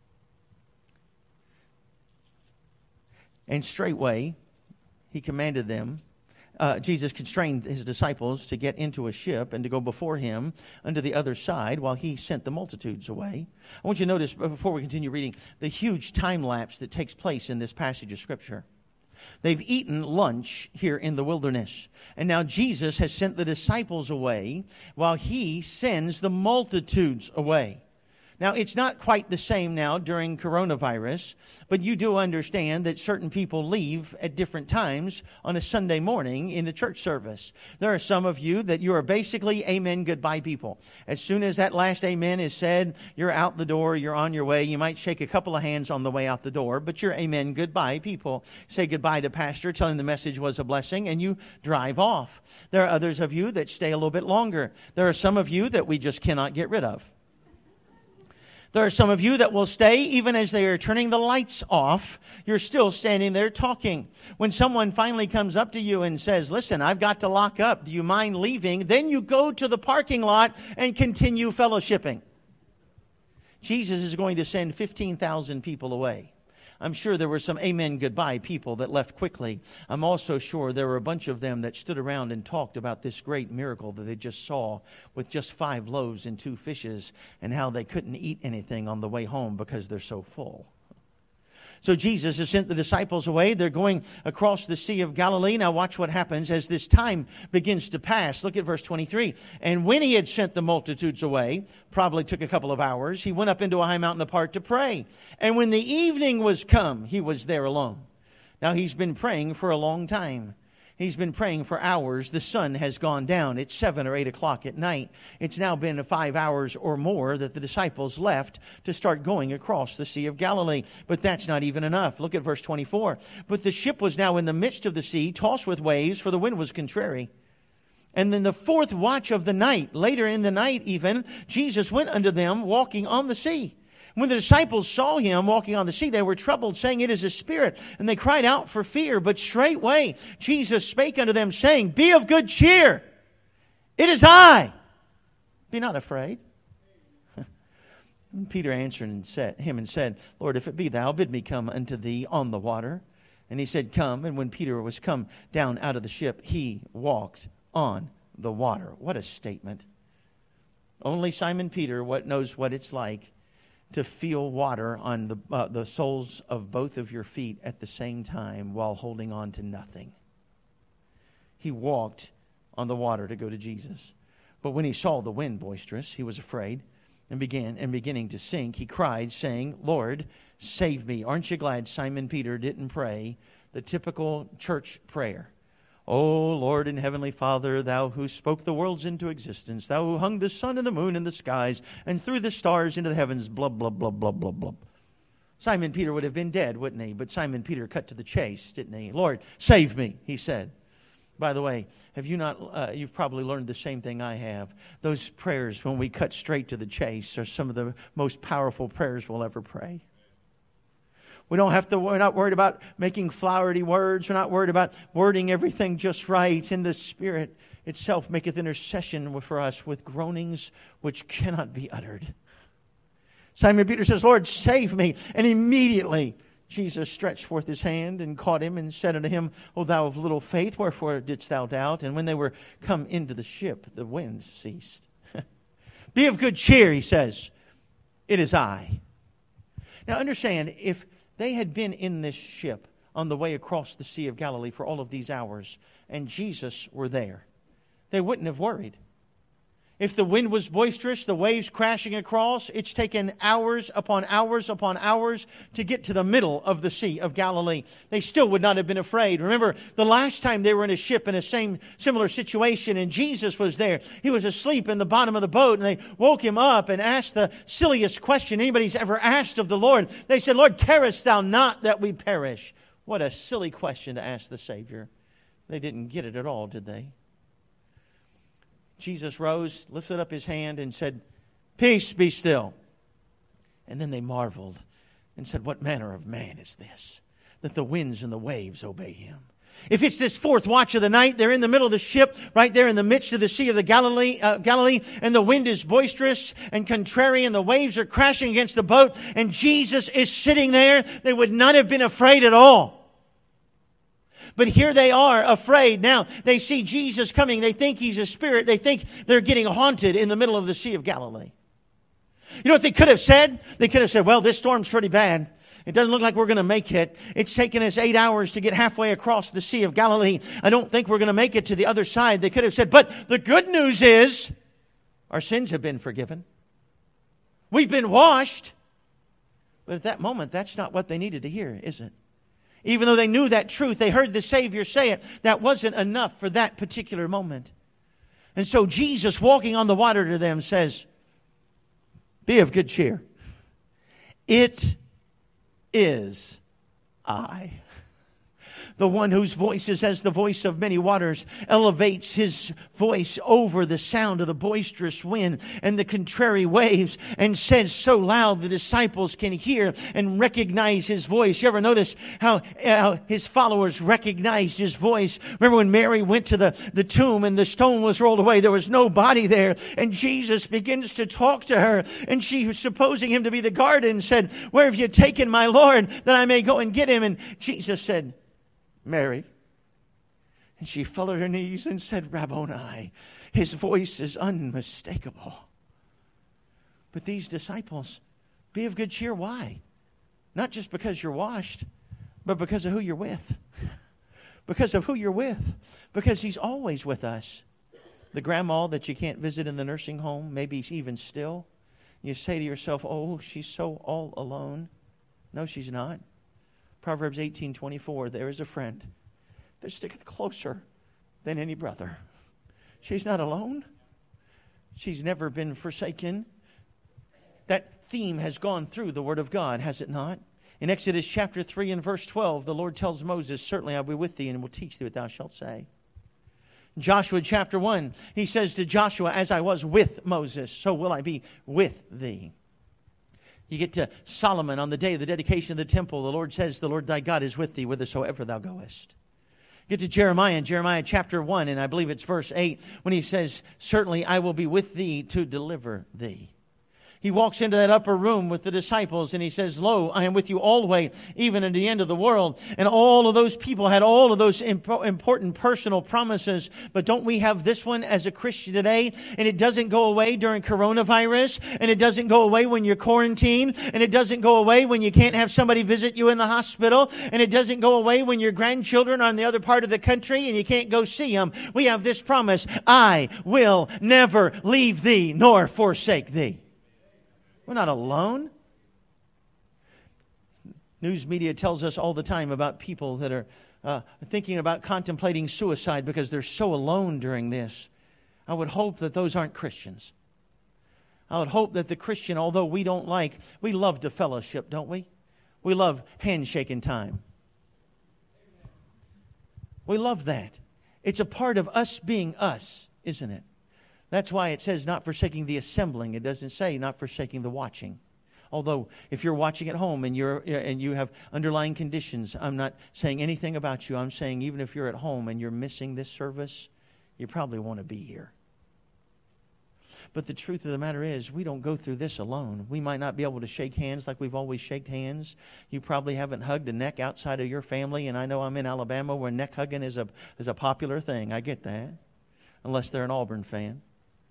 And straightway he commanded them, uh, Jesus constrained his disciples to get into a ship and to go before him unto the other side while he sent the multitudes away. I want you to notice, before we continue reading, the huge time lapse that takes place in this passage of Scripture. They've eaten lunch here in the wilderness. And now Jesus has sent the disciples away while he sends the multitudes away. Now, it's not quite the same now during coronavirus, but you do understand that certain people leave at different times on a Sunday morning in the church service. There are some of you that you are basically amen goodbye people. As soon as that last amen is said, you're out the door, you're on your way. You might shake a couple of hands on the way out the door, but you're amen goodbye people. Say goodbye to pastor, telling the message was a blessing, and you drive off. There are others of you that stay a little bit longer. There are some of you that we just cannot get rid of. There are some of you that will stay even as they are turning the lights off. You're still standing there talking. When someone finally comes up to you and says, listen, I've got to lock up. Do you mind leaving? Then you go to the parking lot and continue fellowshipping. Jesus is going to send fifteen thousand people away. I'm sure there were some amen goodbye people that left quickly. I'm also sure there were a bunch of them that stood around and talked about this great miracle that they just saw with just five loaves and two fishes, and how they couldn't eat anything on the way home because they're so full. So Jesus has sent the disciples away. They're going across the Sea of Galilee. Now watch what happens as this time begins to pass. Look at verse twenty-three. And when he had sent the multitudes away, probably took a couple of hours, he went up into a high mountain apart to pray. And when the evening was come, he was there alone. Now he's been praying for a long time. He's been praying for hours. The sun has gone down. It's seven or eight o'clock at night. It's now been five hours or more that the disciples left to start going across the Sea of Galilee. But that's not even enough. Look at verse twenty-four. But the ship was now in the midst of the sea, tossed with waves, for the wind was contrary. And then the fourth watch of the night, later in the night even, Jesus went unto them walking on the sea. When the disciples saw him walking on the sea, they were troubled, saying, it is a spirit. And they cried out for fear. But straightway Jesus spake unto them, saying, be of good cheer. It is I. Be not afraid. And Peter answered and said, him and said, Lord, if it be thou, bid me come unto thee on the water. And he said, come. And when Peter was come down out of the ship, he walked on the water. What a statement. Only Simon Peter what knows what it's like to feel water on the uh, the soles of both of your feet at the same time while holding on to nothing. He walked on the water to go to Jesus. But when he saw the wind boisterous, he was afraid and began and beginning to sink. He cried, saying, Lord, save me. Aren't you glad Simon Peter didn't pray the typical church prayer? O Lord and Heavenly Father, thou who spoke the worlds into existence, thou who hung the sun and the moon in the skies and threw the stars into the heavens, blub, blub, blub, blub, blub, blub. Simon Peter would have been dead, wouldn't he? But Simon Peter cut to the chase, didn't he? Lord, save me, he said. By the way, have you not, uh, you've probably learned the same thing I have. Those prayers, when we cut straight to the chase, are some of the most powerful prayers we'll ever pray. We don't have to, we're not worried about making flowery words. We're not worried about wording everything just right. In the Spirit itself maketh intercession for us with groanings which cannot be uttered. Simon Peter says, Lord, save me. And immediately Jesus stretched forth his hand and caught him and said unto him, O thou of little faith, wherefore didst thou doubt? And when they were come into the ship, the wind ceased. Be of good cheer, he says. It is I. Now understand, if they had been in this ship on the way across the Sea of Galilee for all of these hours, and Jesus were there, they wouldn't have worried. If the wind was boisterous, the waves crashing across, it's taken hours upon hours upon hours to get to the middle of the Sea of Galilee. They still would not have been afraid. Remember, the last time they were in a ship in a same similar situation, and Jesus was there. He was asleep in the bottom of the boat, and they woke him up and asked the silliest question anybody's ever asked of the Lord. They said, Lord, carest thou not that we perish? What a silly question to ask the Savior. They didn't get it at all, did they? Jesus rose, lifted up his hand, and said, Peace, be still. And then they marveled and said, What manner of man is this, that the winds and the waves obey him? If it's this fourth watch of the night, they're in the middle of the ship, right there in the midst of the Sea of the Galilee, uh, Galilee, and the wind is boisterous and contrary, and the waves are crashing against the boat, and Jesus is sitting there. They would not have been afraid at all. But here they are, afraid. Now, they see Jesus coming. They think he's a spirit. They think they're getting haunted in the middle of the Sea of Galilee. You know what they could have said? They could have said, well, this storm's pretty bad. It doesn't look like we're going to make it. It's taken us eight hours to get halfway across the Sea of Galilee. I don't think we're going to make it to the other side. They could have said, but the good news is our sins have been forgiven. We've been washed. But at that moment, that's not what they needed to hear, is it? Even though they knew that truth, they heard the Savior say it. That wasn't enough for that particular moment. And so Jesus, walking on the water to them, says, Be of good cheer. It is I. The one whose voice is as the voice of many waters elevates his voice over the sound of the boisterous wind and the contrary waves, and says so loud the disciples can hear and recognize his voice. You ever notice how, how his followers recognized his voice? Remember when Mary went to the, the tomb and the stone was rolled away, there was no body there, and Jesus begins to talk to her, and she was supposing him to be the garden, and said, Where have you taken my Lord, that I may go and get him? And Jesus said, Mary. And she fell at her knees and said, Rabboni. His voice is unmistakable. But these disciples, be of good cheer. Why? Not just because you're washed, but because of who you're with. Because of who you're with. Because he's always with us. The grandma that you can't visit in the nursing home, maybe even still. You say to yourself, oh, she's so all alone. No, she's not. Proverbs eighteen twenty-four, there is a friend that sticketh closer than any brother. She's not alone. She's never been forsaken. That theme has gone through the Word of God, has it not? In Exodus chapter three and verse twelve, the Lord tells Moses, Certainly I'll be with thee and will teach thee what thou shalt say. Joshua chapter one, he says to Joshua, As I was with Moses, so will I be with thee. You get to Solomon on the day of the dedication of the temple. The Lord says, The Lord thy God is with thee whithersoever thou goest. You get to Jeremiah in Jeremiah chapter one, and I believe it's verse eight, when he says, Certainly I will be with thee to deliver thee. He walks into that upper room with the disciples and he says, Lo, I am with you always, even unto the end of the world. And all of those people had all of those impo- important personal promises. But don't we have this one as a Christian today? And it doesn't go away during coronavirus. And it doesn't go away when you're quarantined. And it doesn't go away when you can't have somebody visit you in the hospital. And it doesn't go away when your grandchildren are in the other part of the country and you can't go see them. We have this promise, I will never leave thee nor forsake thee. We're not alone. News media tells us all the time about people that are uh, thinking about contemplating suicide because they're so alone during this. I would hope that those aren't Christians. I would hope that the Christian, although we don't like, we love to fellowship, don't we? We love handshaking time. We love that. It's a part of us being us, isn't it? That's why it says not forsaking the assembling. It doesn't say not forsaking the watching. Although if you're watching at home and you're and you have underlying conditions, I'm not saying anything about you. I'm saying even if you're at home and you're missing this service, you probably want to be here. But the truth of the matter is, we don't go through this alone. We might not be able to shake hands like we've always shaked hands. You probably haven't hugged a neck outside of your family, and I know I'm in Alabama where neck hugging is a is a popular thing. I get that, unless they're an Auburn fan.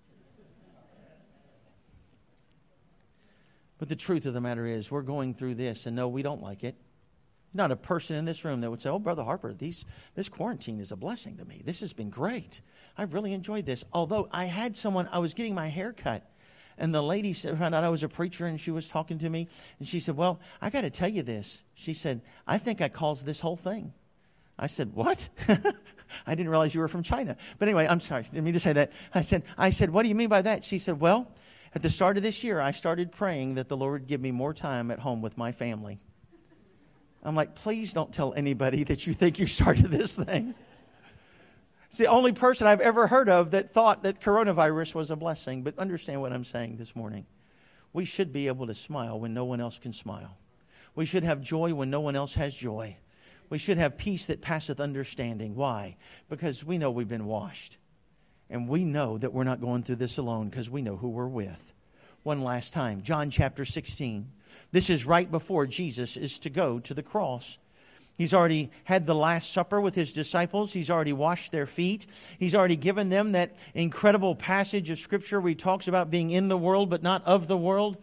But the truth of the matter is, we're going through this, and no, we don't like it. Not a person in this room that would say, oh, Brother Harper, these, this quarantine is a blessing to me. This has been great. I've really enjoyed this. Although I had someone, I was getting my hair cut, and the lady said, found out I was a preacher, and she was talking to me, and she said, well, I got to tell you this. She said, I think I caused this whole thing. I said, what? I didn't realize you were from China. But anyway, I'm sorry. I didn't mean to say that. I said, I said, what do you mean by that? She said, well, at the start of this year, I started praying that the Lord would give me more time at home with my family. I'm like, please don't tell anybody that you think you started this thing. It's the only person I've ever heard of that thought that coronavirus was a blessing. But understand what I'm saying this morning. We should be able to smile when no one else can smile. We should have joy when no one else has joy. We should have peace that passeth understanding. Why? Because we know we've been washed. And we know that we're not going through this alone because we know who we're with. One last time, John chapter sixteen. This is right before Jesus is to go to the cross. He's already had the Last Supper with His disciples. He's already washed their feet. He's already given them that incredible passage of Scripture where He talks about being in the world but not of the world.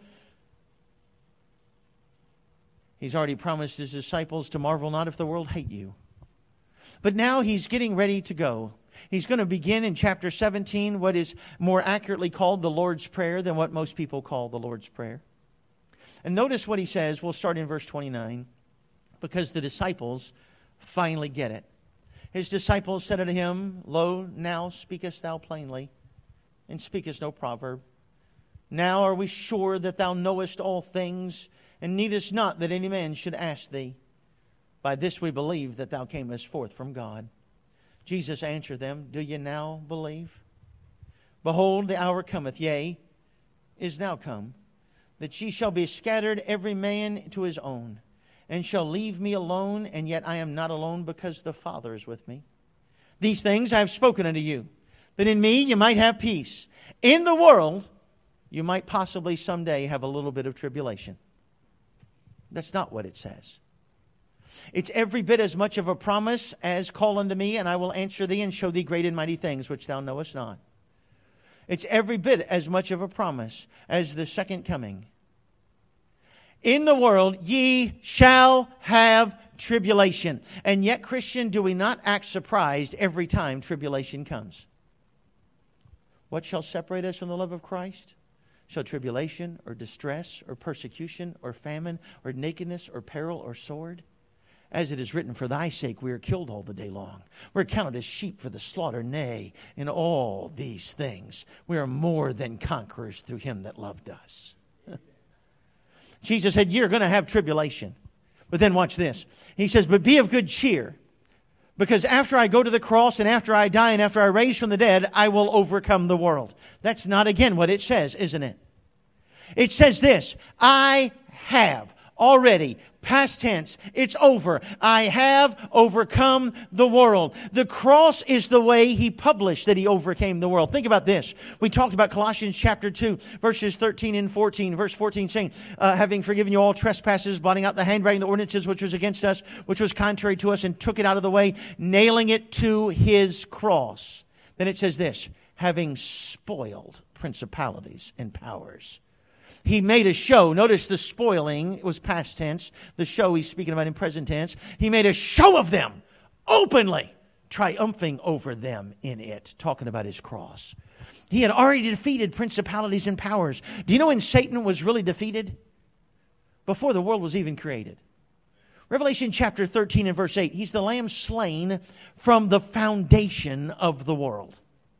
He's already promised His disciples to marvel not if the world hate you. But now He's getting ready to go. He's going to begin in chapter seventeen what is more accurately called the Lord's Prayer than what most people call the Lord's Prayer. And notice what He says. We'll start in verse twenty-nine. Because the disciples finally get it. His disciples said unto Him, Lo, now speakest thou plainly, and speakest no proverb. Now are we sure that thou knowest all things, and needest not that any man should ask thee. By this we believe that thou camest forth from God. Jesus answered them, Do ye now believe? Behold, the hour cometh, yea, is now come, that ye shall be scattered every man to his own, and shall leave me alone, and yet I am not alone, because the Father is with me. These things I have spoken unto you, that in me you might have peace. In the world you might possibly someday have a little bit of tribulation. That's not what it says. It's every bit as much of a promise as call unto me, and I will answer thee and show thee great and mighty things which thou knowest not. It's every bit as much of a promise as the second coming. In the world ye shall have tribulation. And yet, Christian, do we not act surprised every time tribulation comes? What shall separate us from the love of Christ? Shall tribulation or distress or persecution or famine or nakedness or peril or sword? As it is written, for thy sake we are killed all the day long. We're counted as sheep for the slaughter. Nay, in all these things we are more than conquerors through Him that loved us. Jesus said, you're going to have tribulation. But then watch this. He says, but be of good cheer. Because after I go to the cross and after I die and after I raise from the dead, I will overcome the world. That's not again what it says, isn't it? It says this, I have already, past tense, it's over. I have overcome the world. The cross is the way He published that He overcame the world. Think about this. We talked about Colossians chapter two, verses thirteen and fourteen. Verse fourteen saying, uh, having forgiven you all trespasses, blotting out the handwriting, the ordinances which was against us, which was contrary to us, and took it out of the way, nailing it to His cross. Then it says this, having spoiled principalities and powers. He made a show. Notice the spoiling was past tense. The show He's speaking about in present tense. He made a show of them openly, triumphing over them in it, talking about His cross. He had already defeated principalities and powers. Do you know when Satan was really defeated? Before the world was even created. Revelation chapter thirteen and verse eight. He's the Lamb slain from the foundation of the world.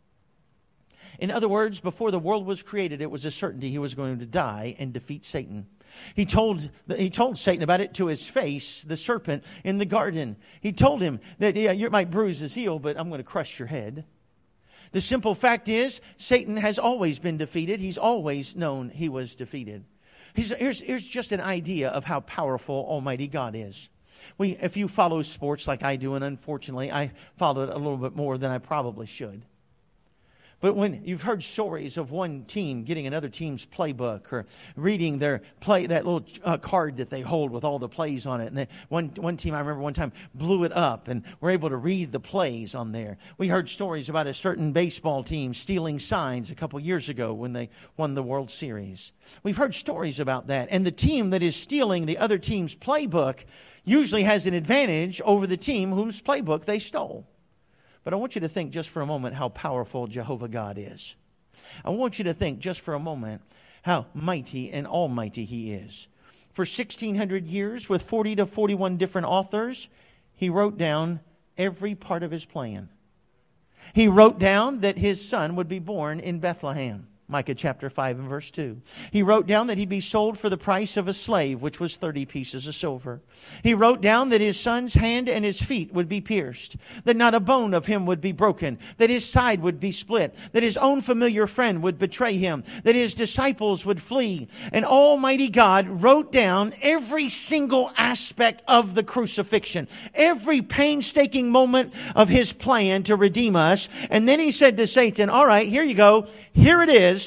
In other words, before the world was created, it was a certainty He was going to die and defeat Satan. He told, he told Satan about it to his face, the serpent in the garden. He told him that, yeah, you might bruise his heel, but I'm going to crush your head. The simple fact is, Satan has always been defeated. He's always known he was defeated. He's, here's, here's just an idea of how powerful Almighty God is. We, if you follow sports like I do, and unfortunately I follow it a little bit more than I probably should. But when you've heard stories of one team getting another team's playbook or reading their play, that little uh, card that they hold with all the plays on it. And then one, one team, I remember one time, blew it up and were able to read the plays on there. We heard stories about a certain baseball team stealing signs a couple years ago when they won the World Series. We've heard stories about that. And the team that is stealing the other team's playbook usually has an advantage over the team whose playbook they stole. But I want you to think just for a moment how powerful Jehovah God is. I want you to think just for a moment how mighty and almighty He is. For sixteen hundred years, with forty to forty-one different authors, He wrote down every part of His plan. He wrote down that His Son would be born in Bethlehem. Micah chapter five and verse two. He wrote down that He'd be sold for the price of a slave, which was thirty pieces of silver. He wrote down that His Son's hand and His feet would be pierced, that not a bone of Him would be broken, that His side would be split, that His own familiar friend would betray Him, that His disciples would flee. And Almighty God wrote down every single aspect of the crucifixion, every painstaking moment of His plan to redeem us. And then He said to Satan, all right, here you go. Here it is.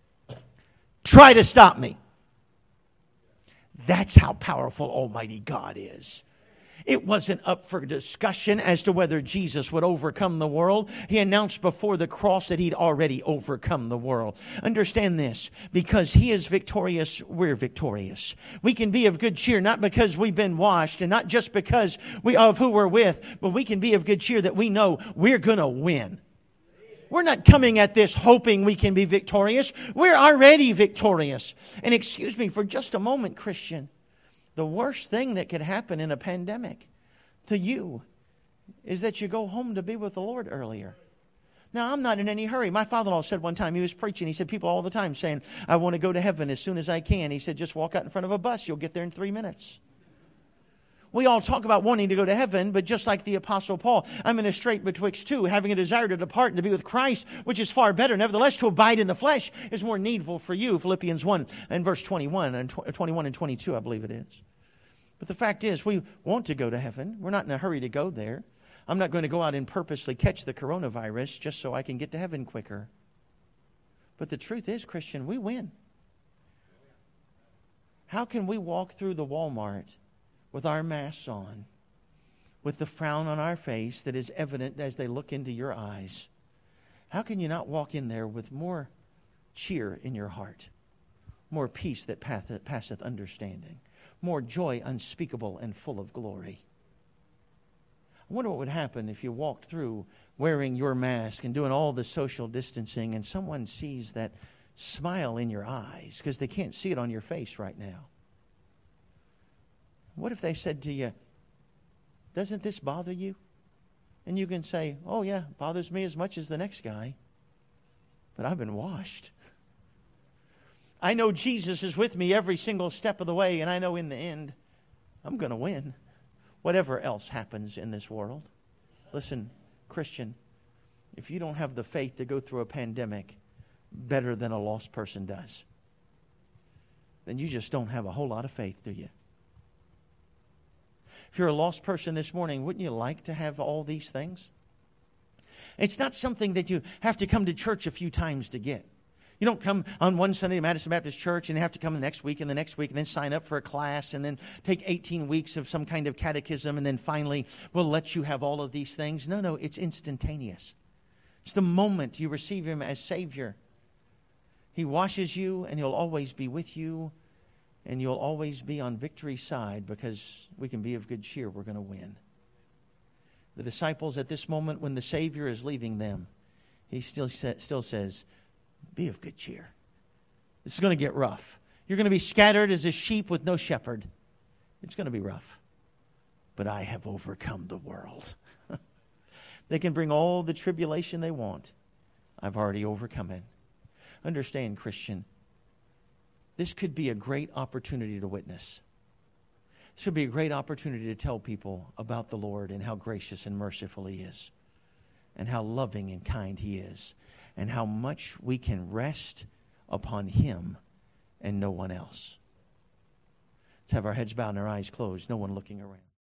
Try to stop me. That's how powerful Almighty God is. It wasn't up for discussion as to whether Jesus would overcome the world. He announced before the cross that He'd already overcome the world. Understand this. Because He is victorious, we're victorious. We can be of good cheer, not because we've been washed and not just because we of who we're with, but we can be of good cheer that we know we're going to win. We're not coming at this hoping we can be victorious. We're already victorious. And excuse me for just a moment, Christian. The worst thing that could happen in a pandemic to you is that you go home to be with the Lord earlier. Now, I'm not in any hurry. My father-in-law said one time, he was preaching, he said, people all the time saying, I want to go to heaven as soon as I can. He said, just walk out in front of a bus. You'll get there in three minutes. We all talk about wanting to go to heaven, but just like the Apostle Paul, I'm in a strait betwixt two, having a desire to depart and to be with Christ, which is far better. Nevertheless, to abide in the flesh is more needful for you. Philippians one and verse twenty-one and twenty-one and twenty-two, I believe it is. But the fact is, we want to go to heaven. We're not in a hurry to go there. I'm not going to go out and purposely catch the coronavirus just so I can get to heaven quicker. But the truth is, Christian, we win. How can we walk through the Walmart with our masks on, with the frown on our face that is evident as they look into your eyes? How can you not walk in there with more cheer in your heart, more peace that passeth understanding, more joy unspeakable and full of glory? I wonder what would happen if you walked through wearing your mask and doing all the social distancing and someone sees that smile in your eyes because they can't see it on your face right now. What if they said to you, doesn't this bother you? And you can say, oh yeah, it bothers me as much as the next guy. But I've been washed. I know Jesus is with me every single step of the way, and I know in the end, I'm going to win. Whatever else happens in this world. Listen, Christian, if you don't have the faith to go through a pandemic better than a lost person does, then you just don't have a whole lot of faith, do you? If you're a lost person this morning, wouldn't you like to have all these things? It's not something that you have to come to church a few times to get. You don't come on one Sunday to Madison Baptist Church and have to come the next week and the next week and then sign up for a class and then take eighteen weeks of some kind of catechism and then finally we'll let you have all of these things. No, no, it's instantaneous. It's the moment you receive Him as Savior. He washes you and He'll always be with you. And you'll always be on victory's side because we can be of good cheer. We're going to win. The disciples at this moment when the Savior is leaving them, He still, sa- still says, be of good cheer. This is going to get rough. You're going to be scattered as a sheep with no shepherd. It's going to be rough. But I have overcome the world. They can bring all the tribulation they want. I've already overcome it. Understand, Christian, this could be a great opportunity to witness. This would be a great opportunity to tell people about the Lord and how gracious and merciful He is, and how loving and kind He is, and how much we can rest upon Him and no one else. Let's have our heads bowed and our eyes closed, no one looking around.